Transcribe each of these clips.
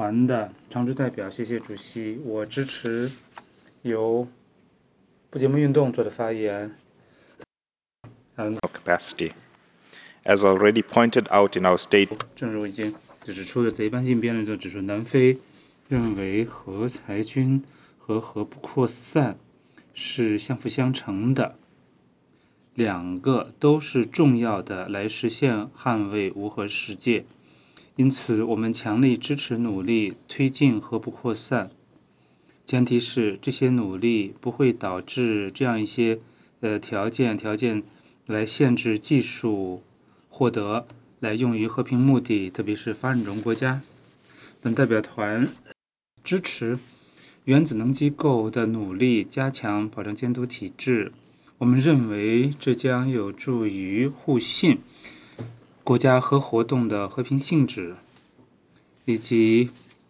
团的常驻代表，谢谢主席。我支持由不结盟运动做的发言。 capacity. As already pointed out in our state, 正如已经指出的，在一般性辩论中指出，南非认为核裁军和核不扩散是相辅相成的，两个都是重要的来实现捍卫无核世界。因此，我们强力支持努力推进核不扩散，前提是这些努力不会导致这样一些条件来限制技术获得，来用于和平目的，特别是发展中国家。本代表团支持原子能机构的努力，加强保障监督体制。我们认为这将有助于互信国家核活动的和平性质，以及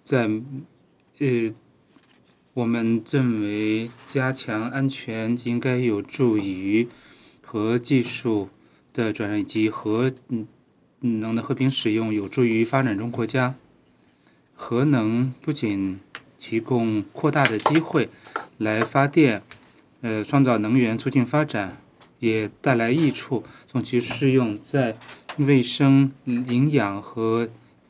我们认为加强安全应该有助于核技术的转让以及核能的和平使用，有助于发展中国家。核能不仅提供扩大的机会来发电，创造能源，促进发展，也带来益处，从其适用在卫生、营养和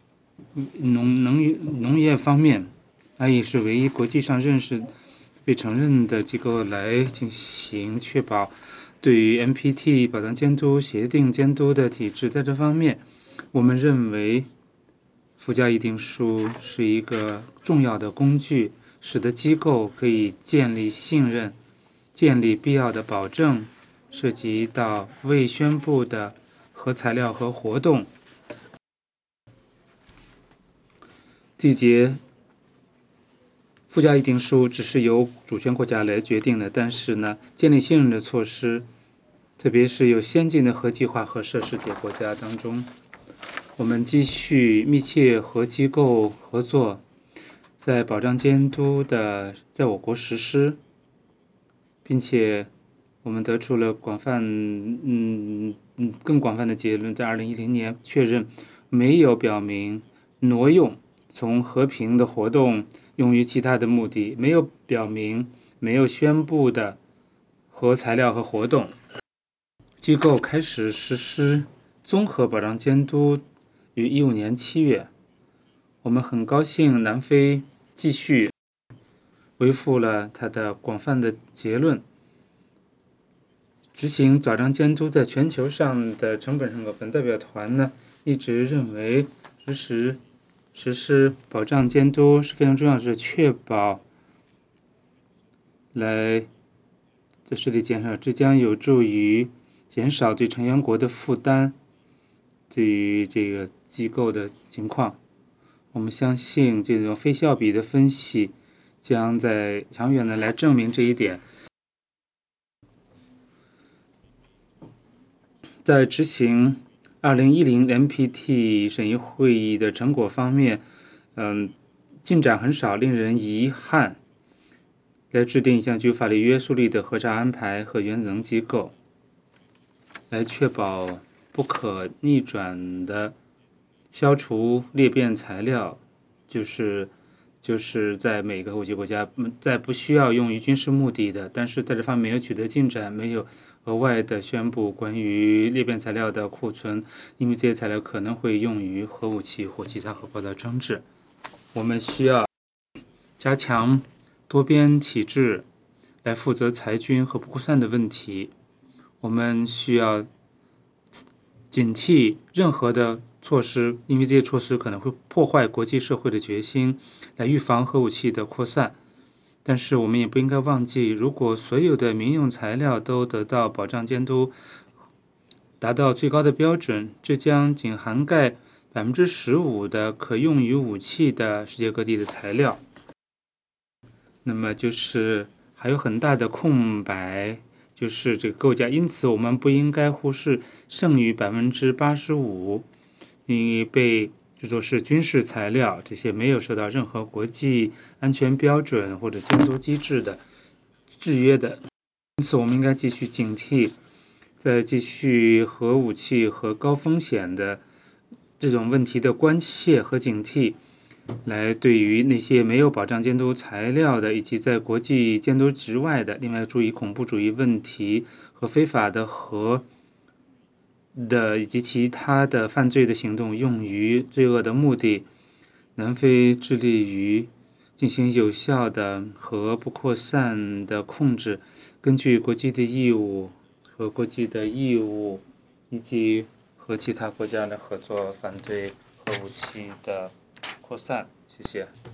农业方面。它也是唯一国际上被承认的机构来进行确保对于 NPT 保障监督协定监督的体制。在这方面，我们认为附加议定书是一个重要的工具，使得机构可以建立信任，建立必要的保证，涉及到未宣布的核材料和活动。缔结附加议定书只是由主权国家来决定的，但是呢，建立信任的措施，特别是有先进的核计划和设施的国家当中，我们继续密切和机构合作，在保障监督在我国实施，并且我们得出了更广泛的结论，在2010年确认没有表明挪用从和平的活动用于其他的目的，没有表明没有宣布的核材料和活动。机构开始实施综合保障监督于2015年7月。我们很高兴南非继续恢复了它的广泛的结论。执行保障监督在全球上的成本上，本代表团呢一直认为实施保障监督是非常重要的，是确保在这里减少，这将有助于减少对成员国的负担，对于这个机构的情况。我们相信这种非效比的分析将在长远的来证明这一点。在执行2010 NPT 审议会议的成果方面，进展很少，令人遗憾。来制定一项具有法律约束力的核查安排和原子能机构，来确保不可逆转的消除裂变材料，就是在每个国家在不需要用于军事目的的，但是在这方面没有取得进展，没有额外的宣布关于裂变材料的库存，因为这些材料可能会用于核武器或其他核爆的装置。我们需要加强多边体制来负责裁军和不扩散的问题。我们需要警惕任何的措施，因为这些措施可能会破坏国际社会的决心，来预防核武器的扩散。但是我们也不应该忘记，如果所有的民用材料都得到保障监督，达到最高的标准，这将仅涵盖15%的可用于武器的世界各地的材料。那么就是还有很大的空白，就是这个构架，因此我们不应该忽视剩余85%，因为被制作是军事材料，这些没有受到任何国际安全标准或者监督机制的制约的。因此我们应该继续警惕，在继续核武器和高风险的这种问题的关切和警惕， 来对于那些没有保障监督材料的，以及在国际监督之外的，另外注意恐怖主义问题和非法的以及其他的犯罪的行动用于罪恶的目的。南非致力于进行有效的和不扩散的控制，根据国际的义务和国际的义务，以及和其他国家的合作，反对核武器的扩散。谢谢。